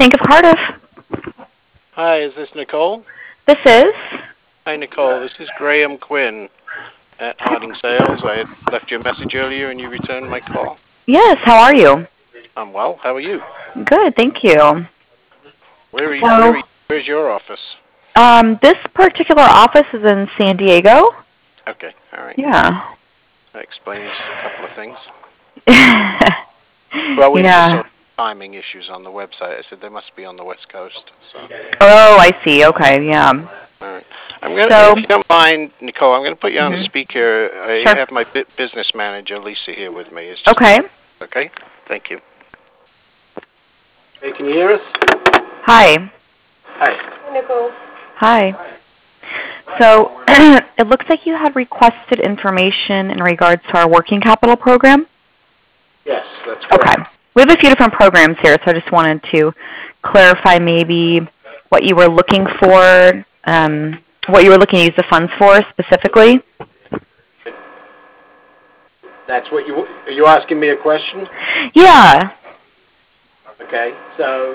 Bank of Cardiff. Hi, is this Nicole? This is. Hi, Nicole. This is Graham Quinn at Harding Sales. I had left you a message earlier and you returned my call. Yes, how are you? I'm well. How are you? Good, thank you. So, Where's your office? this particular office is in San Diego. Okay, all right. Yeah. That explains a couple of things. Well, we just saw timing issues on the website. I said they must be on the West Coast. So. Oh, I see. Okay, yeah. All right. If you don't mind, Nicole, I'm gonna put you on the speaker. I Sure. have my business manager, Lisa, here with me. Okay. Okay. Thank you. Hey, can you hear us? Hi. Hi. Hi, Nicole. Hi. So, it looks like you had requested information in regards to our working capital program. Yes, that's correct. Okay. We have a few different programs here, so I just wanted to clarify maybe what you were looking for, what you were looking to use the funds for specifically. That's what are you asking me a question? Yeah. Okay, so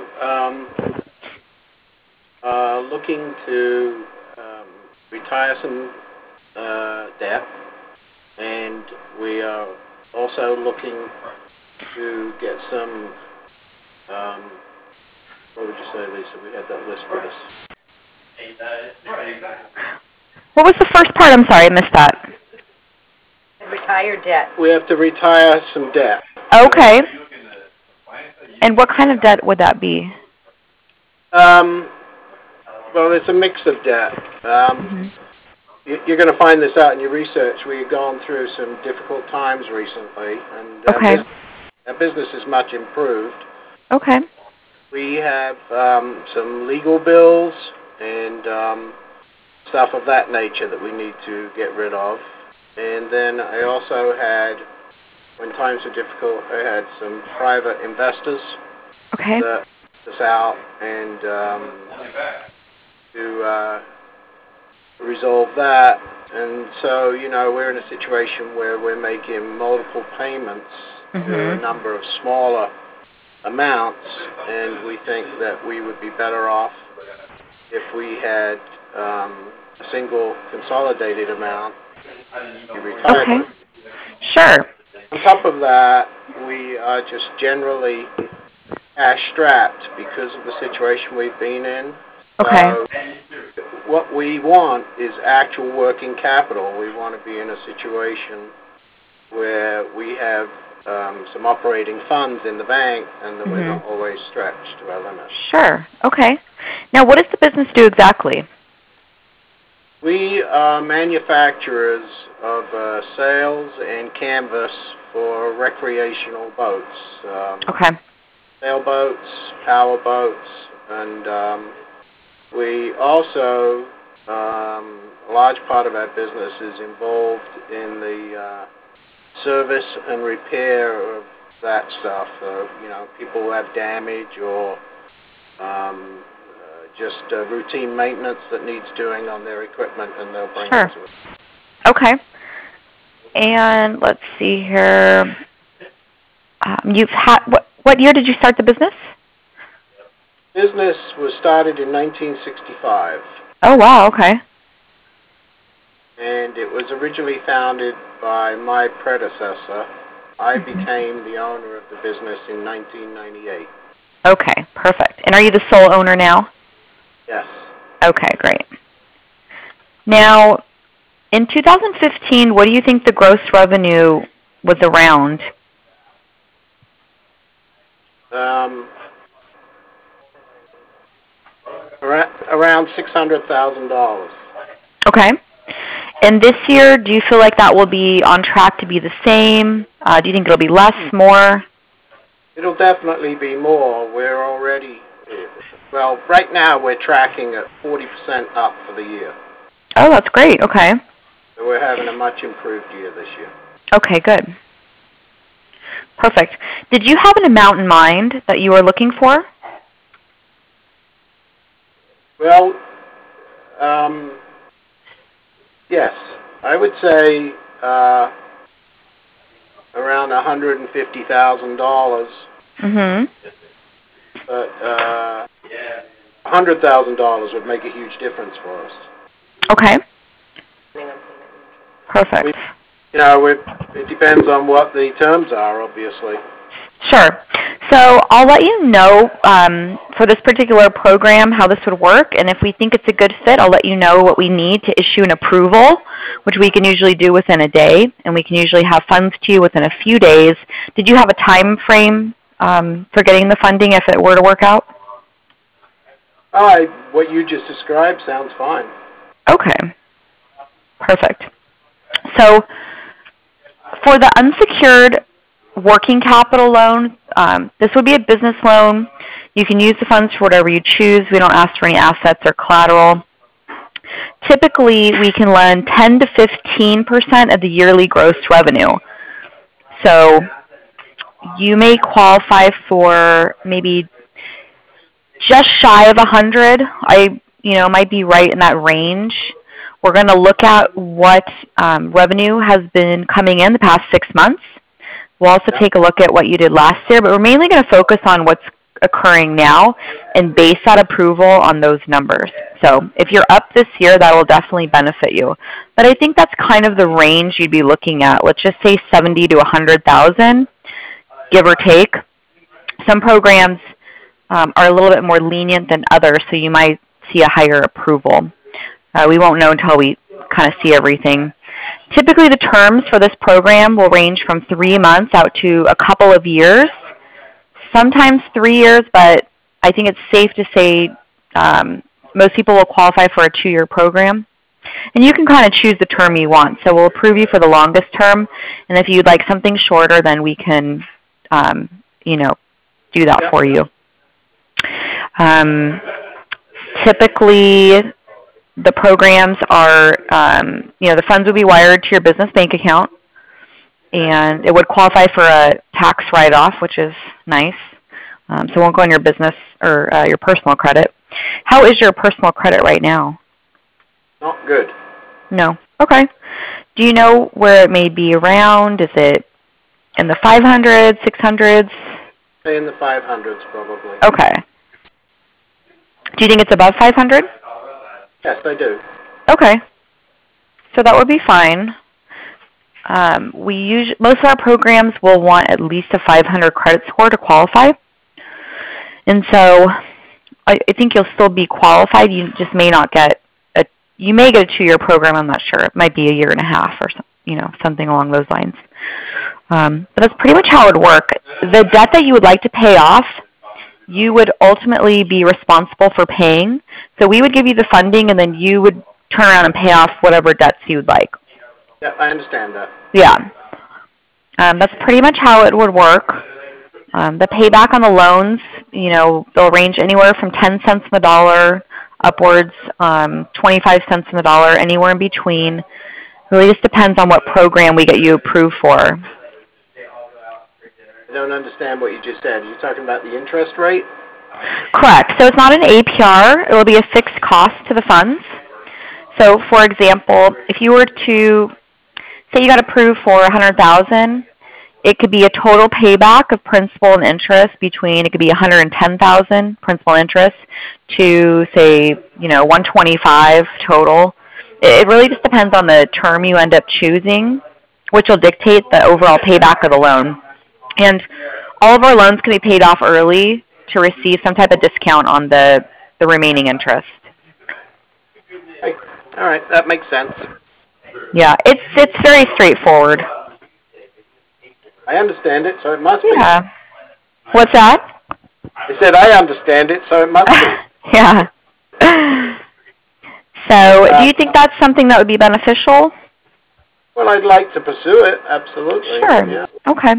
looking to retire some debt, and we are also looking to get some, what would you say, Lisa? We had that list with us. What was the first part? I'm sorry, I missed that. Retire debt. We have to retire some debt. Okay. And what kind of debt would that be? Well, it's a mix of debt. You're going to find this out in your research. We've gone through some difficult times recently, and our business is much improved. Okay. We have some legal bills and stuff of that nature that we need to get rid of. And then I also had, when times were difficult, I had some private investors that helped us out and to resolve that. And so, we're in a situation where we're making multiple payments to a number of smaller amounts, and we think that we would be better off if we had a single consolidated amount to retire. Okay. Sure. On top of that, we are just generally cash strapped because of the situation we've been in. Okay. So what we want is actual working capital. We want to be in a situation where we have some operating funds in the bank, and that we're not always stretched to our limit. Sure. Okay. Now, what does the business do exactly? We are manufacturers of sails and canvas for recreational boats. Sailboats, power boats, and we also, a large part of our business is involved in the service and repair of that stuff. People who have damage or just routine maintenance that needs doing on their equipment, and they'll bring it to us. Okay. And let's see here. You've had what year did you start the business? Business was started in 1965. Oh, wow. Okay. And it was originally founded by my predecessor. I became the owner of the business in 1998. Okay, perfect. And are you the sole owner now? Yes. Okay, great. Now, in 2015, what do you think the gross revenue was around? Around $600,000. Okay. And this year, do you feel like that will be on track to be the same? Do you think it'll be less, more? It'll definitely be more. We're already, well, right now we're tracking at 40% up for the year. Oh, that's great. Okay. So we're having a much improved year this year. Okay, good. Perfect. Did you have an amount in mind that you were looking for? Well, yes. I would say around $150,000. but $100,000 would make a huge difference for us. Okay. Perfect. It depends on what the terms are, obviously. Sure. So I'll let you know for this particular program how this would work, and if we think it's a good fit, I'll let you know what we need to issue an approval, which we can usually do within a day, and we can usually have funds to you within a few days. Did you have a time frame for getting the funding if it were to work out? What you just described sounds fine. Okay. Perfect. So for the unsecured working capital loan, this would be a business loan. You can use the funds for whatever you choose. We don't ask for any assets or collateral. Typically, we can lend 10 to 15% of the yearly gross revenue. So you may qualify for maybe just shy of 100. Might be right in that range. We're going to look at what revenue has been coming in the past 6 months. We'll also take a look at what you did last year, but we're mainly going to focus on what's occurring now and base that approval on those numbers. So if you're up this year, that will definitely benefit you. But I think that's kind of the range you'd be looking at. Let's just say 70 to 100,000, give or take. Some programs are a little bit more lenient than others, so you might see a higher approval. We won't know until we kind of see everything. Typically, the terms for this program will range from 3 months out to a couple of years, sometimes 3 years, but I think it's safe to say most people will qualify for a 2-year program. And you can kind of choose the term you want. So we'll approve you for the longest term, and if you'd like something shorter, then we can, do that for you. Typically, the programs are, the funds would be wired to your business bank account, and it would qualify for a tax write-off, which is nice. So it won't go on your business or your personal credit. How is your personal credit right now? Not good. No. Okay. Do you know where it may be around? Is it in the 500s, 600s? Say in the 500s, probably. Okay. Do you think it's above 500? Yes, I do. Okay. So that would be fine. Most of our programs will want at least a 500 credit score to qualify. And so I think you'll still be qualified. You just may not get you may get a 2-year program. I'm not sure. It might be a year and a half or something along those lines. But that's pretty much how it would work. The debt that you would like to pay off, you would ultimately be responsible for paying. So we would give you the funding, and then you would turn around and pay off whatever debts you would like. Yeah, I understand that. Yeah. That's pretty much how it would work. The payback on the loans, they'll range anywhere from 10 cents on the dollar upwards, 25 cents on the dollar, anywhere in between. Really just depends on what program we get you approved for. I don't understand what you just said. Are you talking about the interest rate? Correct. So it's not an APR. It will be a fixed cost to the funds. So, for example, if you were to say you got approved for $100,000, it could be a total payback of principal and interest it could be $110,000 principal and interest to say, $125,000 total. It really just depends on the term you end up choosing, which will dictate the overall payback of the loan. And all of our loans can be paid off early to receive some type of discount on the remaining interest. Hey, all right, that makes sense. Yeah, it's very straightforward. I understand it, so it must be. Yeah. What's that? I said I understand it, so it must be. Yeah. So, do you think that's something that would be beneficial? Well, I'd like to pursue it, absolutely. Sure. Yeah. Okay.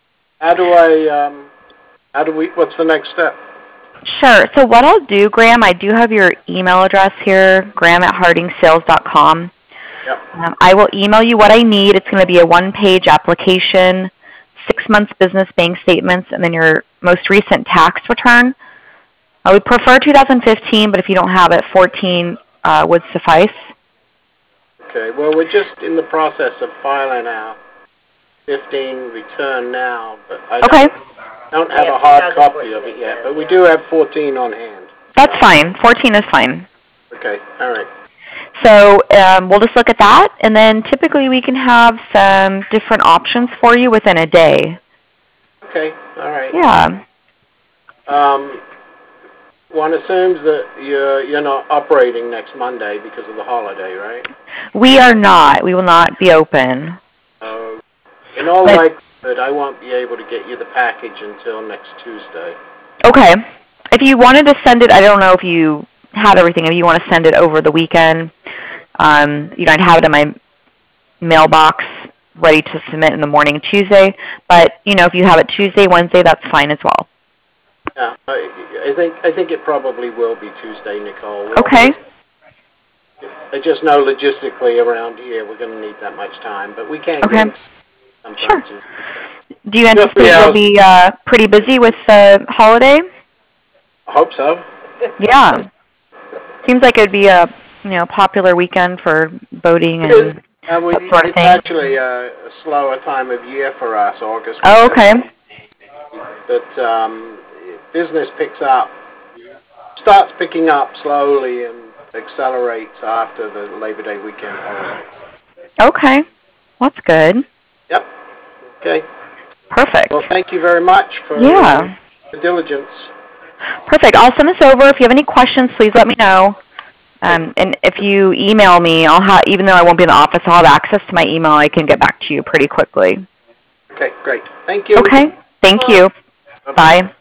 What's the next step? Sure. So what I'll do, Graham, I do have your email address here, graham@hardingsales.com. Yep. I will email you what I need. It's going to be a 1-page application, 6 months business bank statements, and then your most recent tax return. I would prefer 2015, but if you don't have it, 14 would suffice. Okay. Well, we're just in the process of filing our 15 return now, but Don't have a hard copy of it yet, but we do have 14 on hand. That's fine. 14 is fine. Okay, all right. So we'll just look at that, and then typically we can have some different options for you within a day. Okay, all right. Yeah. One assumes that you're not operating next Monday because of the holiday, right? We are not. We will not be open. In all likelihood, I won't be able to get you the package until next Tuesday. Okay. If you wanted to send it, I don't know if you had everything. If you want to send it over the weekend, I'd have it in my mailbox ready to submit in the morning Tuesday. But, if you have it Tuesday, Wednesday, that's fine as well. Yeah, I think it probably will be Tuesday, Nicole. Okay. I just know logistically around here we're going to need that much time, but we can't get it sometime Sure. Do you anticipate you'll be pretty busy with the holiday? I hope so. Yeah. Seems like it would be a popular weekend for boating and that sort of thing. It's actually a slower time of year for us, August. Oh, okay. But business starts picking up slowly and accelerates after the Labor Day weekend holiday. Okay. That's good. Yep. Okay. Perfect. Well, thank you very much for the diligence. Perfect. I'll send this over. If you have any questions, please let me know. And if you email me, even though I won't be in the office, I'll have access to my email. I can get back to you pretty quickly. Okay, great. Thank you. Okay. Thank you. Bye.